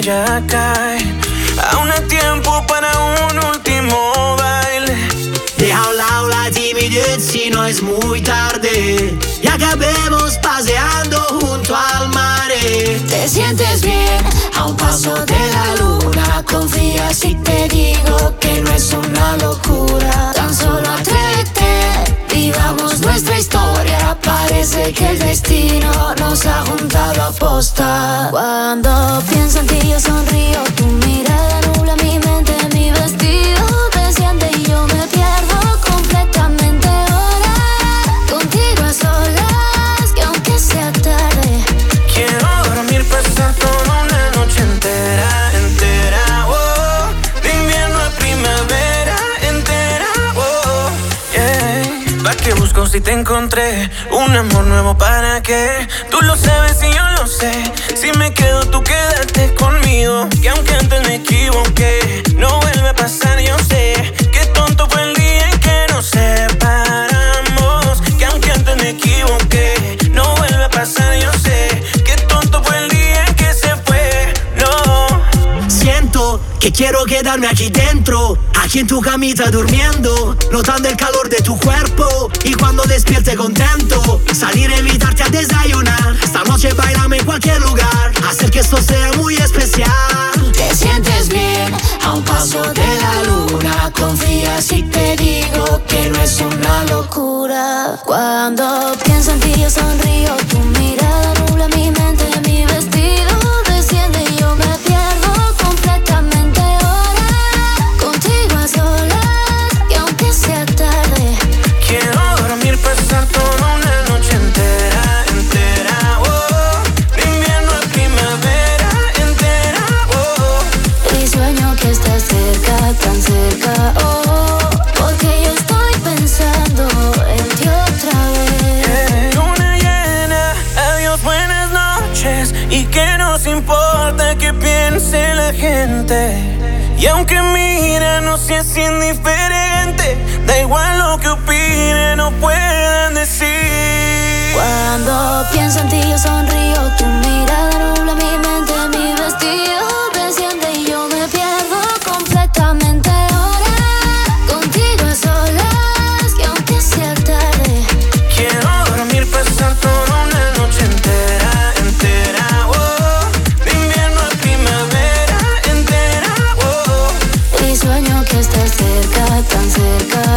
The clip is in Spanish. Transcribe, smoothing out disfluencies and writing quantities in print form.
ya cae. Aún hay tiempo para un último baile. Deja a un lado la timidez si no es muy tarde y acabemos paseando junto al mar. Te sientes bien a un paso de la luna. Confía si te digo que no es una locura. Tan solo atrévete, vivamos nuestra historia. Parece que el destino nos ha juntado a posta. Cuando pienso en ti yo sonrío. Tu mirada nubla mi mente, mi vestido desciende y yo me pierdo completamente ahora. Contigo a solas, que aunque sea tarde, quiero dormir, pasar toda una noche entera, entera, oh. De invierno a primavera, entera, oh, yeah. ¿Pa' qué busco si te encontré? Un amor nuevo, ¿para qué? Tú lo sabes y yo lo sé. Si me quedo, tú quédate conmigo. Que aunque antes me equivoqué, no vuelve a pasar, yo sé. Qué tonto fue el día en que nos separamos. Que aunque antes me equivoqué, no vuelve a pasar, yo sé. Qué tonto fue el día en que se fue, no. Siento que quiero quedarme aquí dentro, aquí en tu camita durmiendo, notando el calor de tu cuerpo. Y cuando despierte contento, salir a invitarte a desayunar. Esta noche bailame en cualquier lugar, hacer que esto sea muy especial. te sientes bien a un paso de la luna. Confía si te digo que no es una locura. Cuando pienso en ti yo sonrío. Tu mirada nubla mi mente, mi vestido desciende y yo me pierdo completamente ahora. Contigo a solas, y aunque sea tarde, quiero dormir, pasar toda una noche entera, entera, oh. De invierno a primavera, entera, oh. y sueño que estás cerca, tan cerca, oh. Porque yo estoy pensando en ti otra vez. Luna llena, adiós, buenas noches. Y que nos importa que piense la gente. Y aunque mira, no seas indiferente. Da igual lo que opinen o puedan decir. Cuando pienso en ti yo sonrío. Tu mirada nubla mi mente, mi vestido desciende y yo me pierdo completamente ahora. Contigo a solas, que aunque sea tarde, quiero dormir, pasar toda una noche entera, entera, oh. De invierno a primavera, entera, oh. y sueño que estás cerca, tan cerca,